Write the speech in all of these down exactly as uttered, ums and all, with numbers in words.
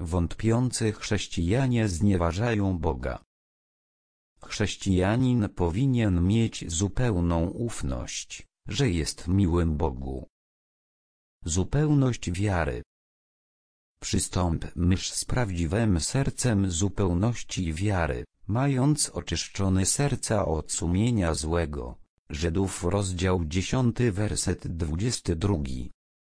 wątpiący chrześcijanie znieważają Boga. Chrześcijanin powinien mieć zupełną ufność, że jest miłym Bogu. Zupełność wiary. Przystąpmy z prawdziwym sercem zupełności wiary, mając oczyszczone serca od sumienia złego. Żydów rozdział dziesiąty werset dwudziesty drugi.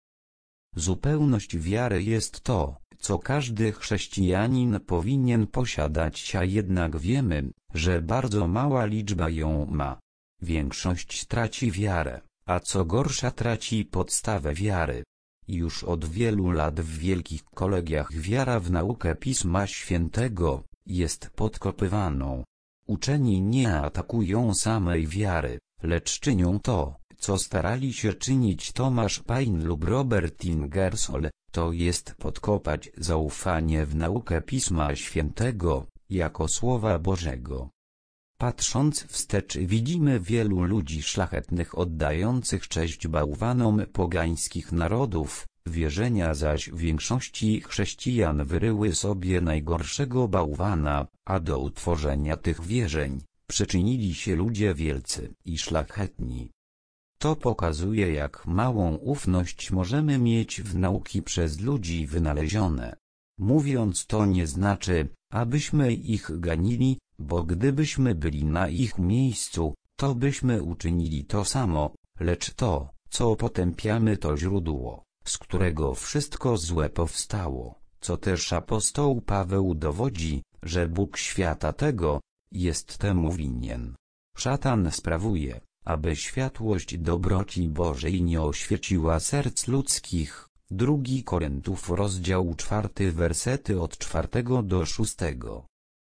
Zupełność wiary jest to, co każdy chrześcijanin powinien posiadać, a jednak wiemy, że bardzo mała liczba ją ma. Większość traci wiarę, a co gorsza traci podstawę wiary. Już od wielu lat w wielkich kolegiach wiara w naukę Pisma Świętego jest podkopywaną. Uczeni nie atakują samej wiary, lecz czynią to, co starali się czynić Thomas Paine lub Robert Ingersoll, to jest podkopać zaufanie w naukę Pisma Świętego, jako Słowa Bożego. Patrząc wstecz widzimy wielu ludzi szlachetnych oddających cześć bałwanom pogańskich narodów, wierzenia zaś większości chrześcijan wyryły sobie najgorszego bałwana, a do utworzenia tych wierzeń przyczynili się ludzie wielcy i szlachetni. To pokazuje, jak małą ufność możemy mieć w nauki przez ludzi wynalezione. Mówiąc to nie znaczy, abyśmy ich ganili, bo gdybyśmy byli na ich miejscu, to byśmy uczynili to samo, lecz to, co potępiamy, to źródło, z którego wszystko złe powstało, co też apostoł Paweł dowodzi, że Bóg świata tego jest temu winien. Szatan sprawuje, aby światłość dobroci Bożej nie oświeciła serc ludzkich. Drugi Koryntiów rozdział czwarty wersety od czwartego do szóstego.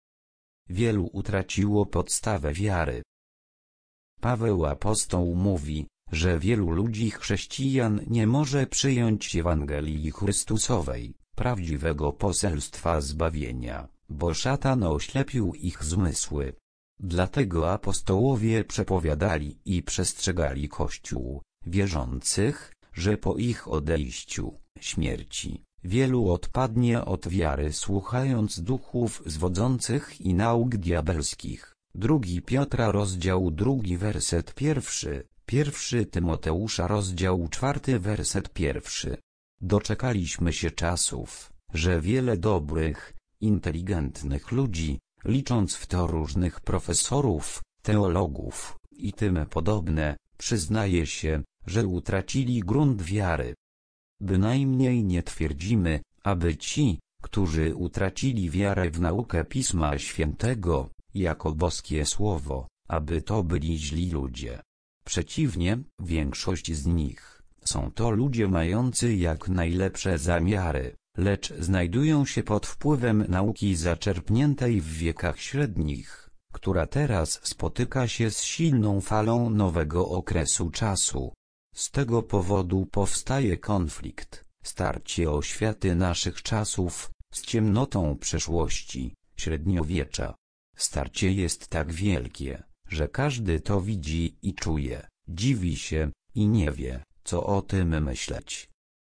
Wielu utraciło podstawę wiary. Paweł apostoł mówi, że wielu ludzi chrześcijan nie może przyjąć Ewangelii Chrystusowej, prawdziwego poselstwa zbawienia, bo szatan oślepił ich zmysły. Dlatego apostołowie przepowiadali i przestrzegali Kościół wierzących, że po ich odejściu, śmierci, wielu odpadnie od wiary, słuchając duchów zwodzących i nauk diabelskich. Drugi Piotra rozdział drugi werset pierwszy, pierwszy Tymoteusza rozdział czwarty werset pierwszy. Doczekaliśmy się czasów, że wiele dobrych, inteligentnych ludzi, licząc w to różnych profesorów, teologów i tym podobne, przyznaje się, że utracili grunt wiary. Bynajmniej nie twierdzimy, aby ci, którzy utracili wiarę w naukę Pisma Świętego, jako boskie słowo, aby to byli źli ludzie. Przeciwnie, większość z nich są to ludzie mający jak najlepsze zamiary, lecz znajdują się pod wpływem nauki zaczerpniętej w wiekach średnich, która teraz spotyka się z silną falą nowego okresu czasu. Z tego powodu powstaje konflikt, starcie oświaty naszych czasów z ciemnotą przeszłości, średniowiecza. Starcie jest tak wielkie, że każdy to widzi i czuje, dziwi się i nie wie, co o tym myśleć.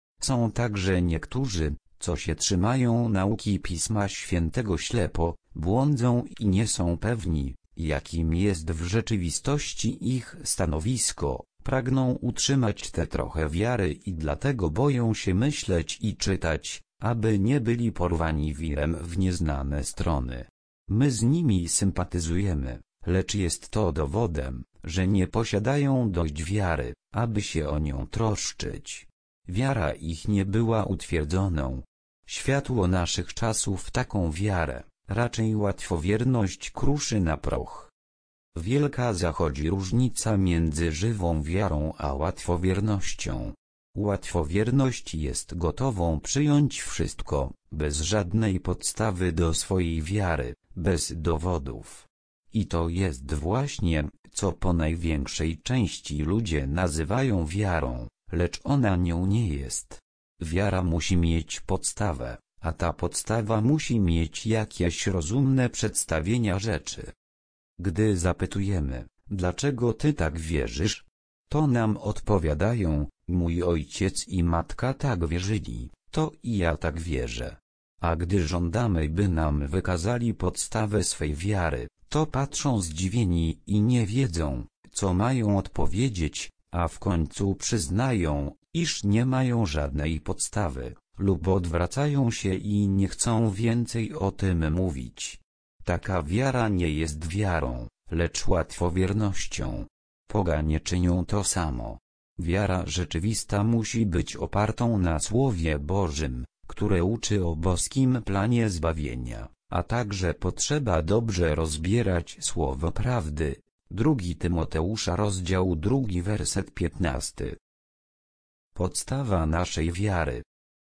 Są także niektórzy, co się trzymają nauki Pisma Świętego ślepo, błądzą i nie są pewni, jakim jest w rzeczywistości ich stanowisko, pragną utrzymać tę trochę wiary i dlatego boją się myśleć i czytać, aby nie byli porwani wirem w nieznane strony. My z nimi sympatyzujemy, lecz jest to dowodem, że nie posiadają dość wiary, aby się o nią troszczyć. Wiara ich nie była utwierdzoną. Światło naszych czasów taką wiarę, raczej łatwowierność kruszy na proch. Wielka zachodzi różnica między żywą wiarą a łatwowiernością. Łatwowierność jest gotową przyjąć wszystko, bez żadnej podstawy do swojej wiary, bez dowodów. I to jest właśnie, co po największej części ludzie nazywają wiarą, lecz ona nią nie jest. Wiara musi mieć podstawę, a ta podstawa musi mieć jakieś rozumne przedstawienia rzeczy. Gdy zapytujemy, dlaczego ty tak wierzysz, to nam odpowiadają, mój ojciec i matka tak wierzyli, to i ja tak wierzę. A gdy żądamy, by nam wykazali podstawę swej wiary, to patrzą zdziwieni i nie wiedzą, co mają odpowiedzieć, a w końcu przyznają, iż nie mają żadnej podstawy, lub odwracają się i nie chcą więcej o tym mówić. Taka wiara nie jest wiarą, lecz łatwowiernością. Poganie czynią to samo. Wiara rzeczywista musi być opartą na Słowie Bożym, które uczy o boskim planie zbawienia, a także potrzeba dobrze rozbierać słowo prawdy. Drugi Tymoteusza rozdział drugi werset piętnasty. Podstawa naszej wiary.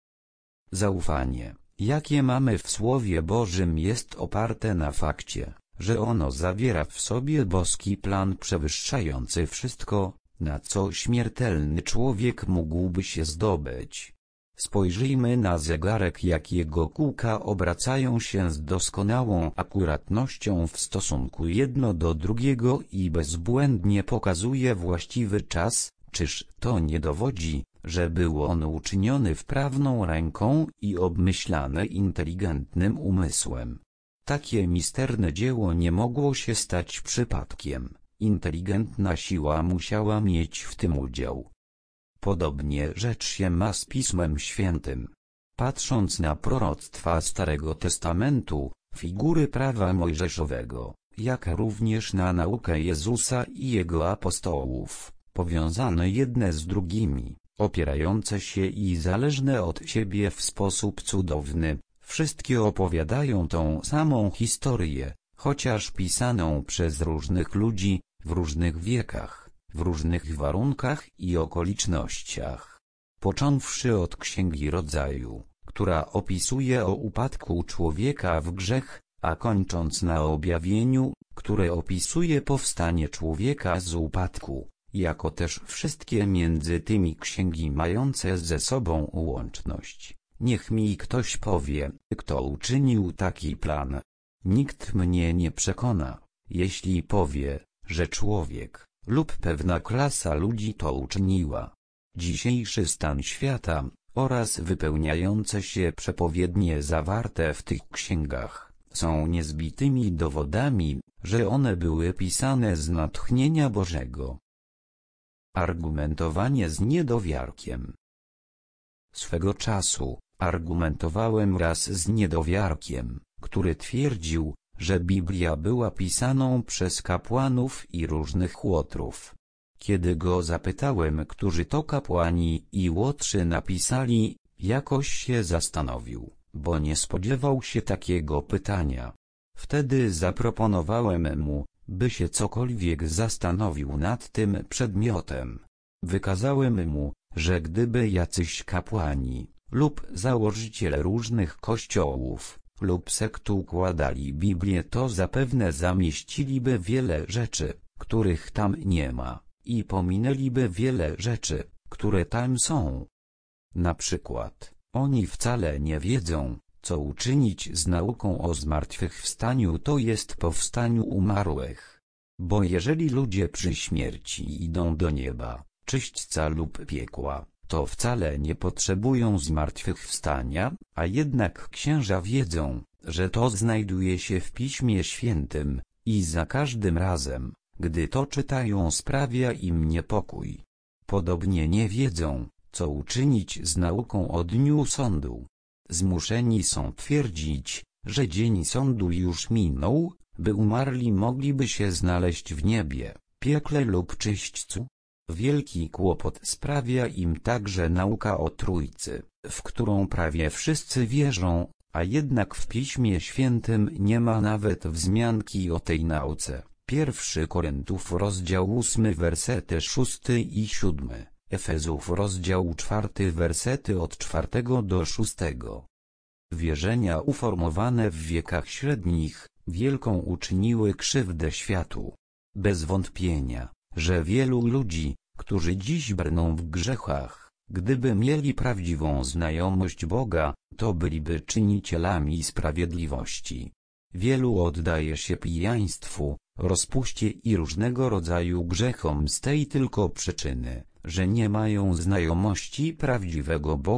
Zaufanie, jakie mamy w Słowie Bożym, jest oparte na fakcie, że ono zawiera w sobie boski plan przewyższający wszystko, na co śmiertelny człowiek mógłby się zdobyć. Spojrzyjmy na zegarek, jak jego kółka obracają się z doskonałą akuratnością w stosunku jedno do drugiego i bezbłędnie pokazuje właściwy czas. Czyż to nie dowodzi, że był on uczyniony wprawną ręką i obmyślany inteligentnym umysłem? Takie misterne dzieło nie mogło się stać przypadkiem. Inteligentna siła musiała mieć w tym udział. Podobnie rzecz się ma z Pismem Świętym. Patrząc na proroctwa Starego Testamentu, figury prawa mojżeszowego, jak również na naukę Jezusa i Jego apostołów, powiązane jedne z drugimi, opierające się i zależne od siebie w sposób cudowny, wszystkie opowiadają tą samą historię, chociaż pisaną przez różnych ludzi, w różnych wiekach, w różnych warunkach i okolicznościach. Począwszy od Księgi Rodzaju, która opisuje o upadku człowieka w grzech, a kończąc na Objawieniu, które opisuje powstanie człowieka z upadku, jako też wszystkie między tymi księgi mające ze sobą łączność. Niech mi ktoś powie, kto uczynił taki plan. Nikt mnie nie przekona, jeśli powie, że człowiek, lub pewna klasa ludzi to uczyniła. Dzisiejszy stan świata, oraz wypełniające się przepowiednie zawarte w tych księgach, są niezbitymi dowodami, że one były pisane z natchnienia Bożego. Argumentowanie z niedowiarkiem. Swego czasu argumentowałem raz z niedowiarkiem, który twierdził, że Biblia była pisaną przez kapłanów i różnych łotrów. Kiedy go zapytałem, którzy to kapłani i łotrzy napisali, jakoś się zastanowił, bo nie spodziewał się takiego pytania. Wtedy zaproponowałem mu, by się cokolwiek zastanowił nad tym przedmiotem. Wykazałem mu, że gdyby jacyś kapłani, lub założyciele różnych kościołów, lub sekt układali Biblię, to zapewne zamieściliby wiele rzeczy, których tam nie ma, i pominęliby wiele rzeczy, które tam są. Na przykład, oni wcale nie wiedzą, co uczynić z nauką o zmartwychwstaniu, to jest powstaniu umarłych. Bo jeżeli ludzie przy śmierci idą do nieba, czyśćca lub piekła, to wcale nie potrzebują zmartwychwstania, a jednak księża wiedzą, że to znajduje się w Piśmie Świętym, i za każdym razem, gdy to czytają, sprawia im niepokój. Podobnie nie wiedzą, co uczynić z nauką o dniu sądu. Zmuszeni są twierdzić, że dzień sądu już minął, by umarli mogliby się znaleźć w niebie, piekle lub czyśćcu. Wielki kłopot sprawia im także nauka o Trójcy, w którą prawie wszyscy wierzą, a jednak w Piśmie Świętym nie ma nawet wzmianki o tej nauce. Pierwszy Koryntiów rozdział ósmy wersety szósty i siódmy, Efezów rozdział czwarty wersety od czwartego do szóstego. Wierzenia uformowane w wiekach średnich, wielką uczyniły krzywdę światu. Bez wątpienia, że wielu ludzi, którzy dziś brną w grzechach, gdyby mieli prawdziwą znajomość Boga, to byliby czynicielami sprawiedliwości. Wielu oddaje się pijaństwu, rozpuście i różnego rodzaju grzechom z tej tylko przyczyny, że nie mają znajomości prawdziwego Boga,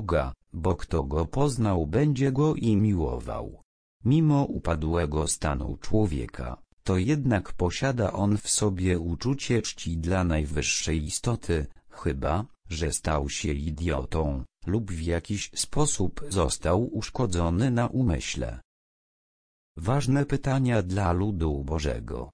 bo kto go poznał, będzie go i miłował. Mimo upadłego stanu człowieka, to jednak posiada on w sobie uczucie czci dla najwyższej istoty, chyba że stał się idiotą, lub w jakiś sposób został uszkodzony na umyśle. Ważne pytania dla ludu Bożego.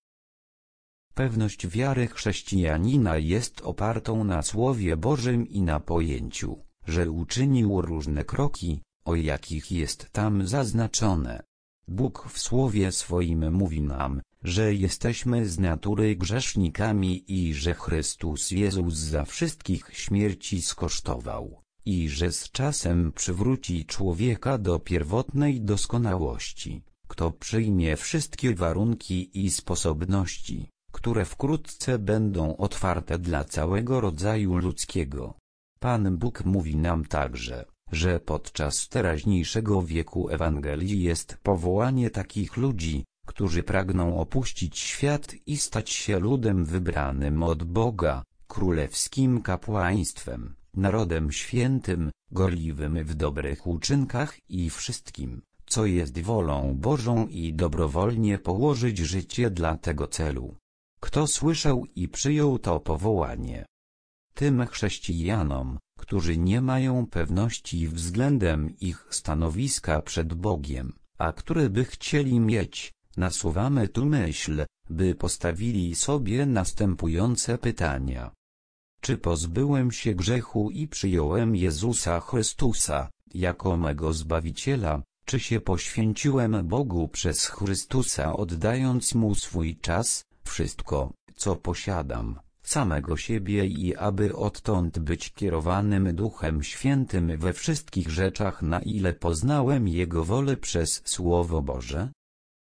Pewność wiary chrześcijanina jest opartą na Słowie Bożym i na pojęciu, że uczynił różne kroki, o jakich jest tam zaznaczone. Bóg w Słowie swoim mówi nam, że jesteśmy z natury grzesznikami i że Chrystus Jezus za wszystkich śmierci skosztował, i że z czasem przywróci człowieka do pierwotnej doskonałości, kto przyjmie wszystkie warunki i sposobności, które wkrótce będą otwarte dla całego rodzaju ludzkiego. Pan Bóg mówi nam także, że podczas teraźniejszego wieku Ewangelii jest powołanie takich ludzi, którzy pragną opuścić świat i stać się ludem wybranym od Boga, królewskim kapłaństwem, narodem świętym, gorliwym w dobrych uczynkach i wszystkim, co jest wolą Bożą, i dobrowolnie położyć życie dla tego celu. Kto słyszał i przyjął to powołanie? Tym chrześcijanom, którzy nie mają pewności względem ich stanowiska przed Bogiem, a które by chcieli mieć, nasuwamy tu myśl, by postawili sobie następujące pytania. Czy pozbyłem się grzechu i przyjąłem Jezusa Chrystusa jako mego Zbawiciela? Czy się poświęciłem Bogu przez Chrystusa, oddając Mu swój czas, wszystko, co posiadam, samego siebie, i aby odtąd być kierowanym Duchem Świętym we wszystkich rzeczach, na ile poznałem Jego wolę przez Słowo Boże?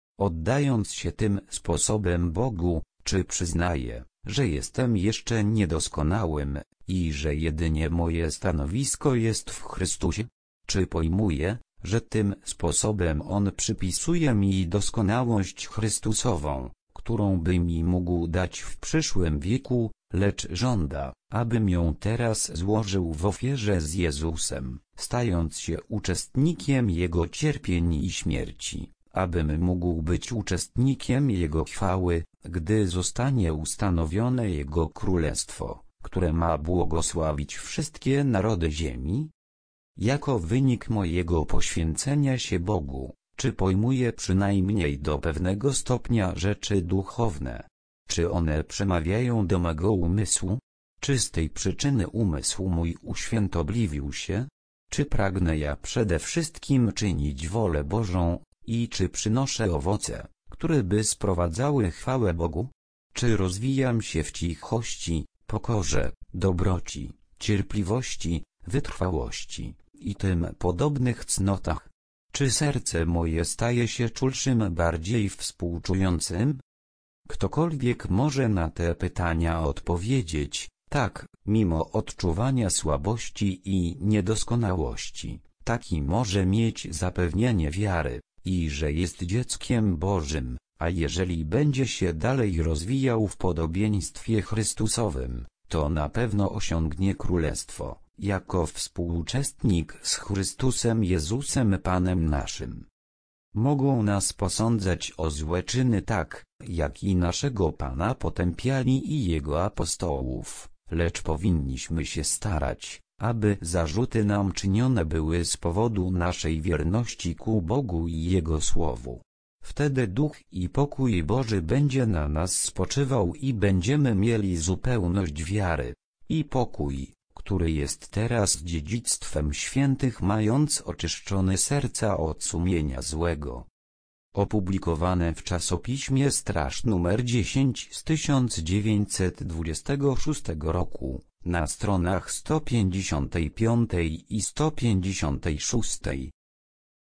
Oddając się tym sposobem Bogu, czy przyznaję, że jestem jeszcze niedoskonałym i że jedynie moje stanowisko jest w Chrystusie? Czy pojmuję, że tym sposobem On przypisuje mi doskonałość Chrystusową, którą by mi mógł dać w przyszłym wieku, lecz żąda, abym ją teraz złożył w ofierze z Jezusem, stając się uczestnikiem Jego cierpień i śmierci, abym mógł być uczestnikiem Jego chwały, gdy zostanie ustanowione Jego królestwo, które ma błogosławić wszystkie narody ziemi? Jako wynik mojego poświęcenia się Bogu, czy pojmuję przynajmniej do pewnego stopnia rzeczy duchowne? Czy one przemawiają do mego umysłu? Czy z tej przyczyny umysł mój uświętobliwił się? Czy pragnę ja przede wszystkim czynić wolę Bożą, i czy przynoszę owoce, które by sprowadzały chwałę Bogu? Czy rozwijam się w cichości, pokorze, dobroci, cierpliwości, wytrwałości i tym podobnych cnotach? Czy serce moje staje się czulszym, bardziej współczującym? Ktokolwiek może na te pytania odpowiedzieć tak, mimo odczuwania słabości i niedoskonałości, taki może mieć zapewnienie wiary, i że jest dzieckiem Bożym, a jeżeli będzie się dalej rozwijał w podobieństwie Chrystusowym, to na pewno osiągnie królestwo, jako współuczestnik z Chrystusem Jezusem Panem naszym. Mogą nas posądzać o złe czyny tak, jak i naszego Pana potępiali i Jego apostołów, lecz powinniśmy się starać, aby zarzuty nam czynione były z powodu naszej wierności ku Bogu i Jego Słowu. Wtedy Duch i pokój Boży będzie na nas spoczywał i będziemy mieli zupełność wiary i pokój, który jest teraz dziedzictwem świętych, mając oczyszczone serca od sumienia złego. Opublikowane w czasopiśmie Straż numer dziesięć z tysiąc dziewięćset dwudziestego szóstego roku, na stronach sto pięćdziesiątej piątej i sto pięćdziesiątej szóstej.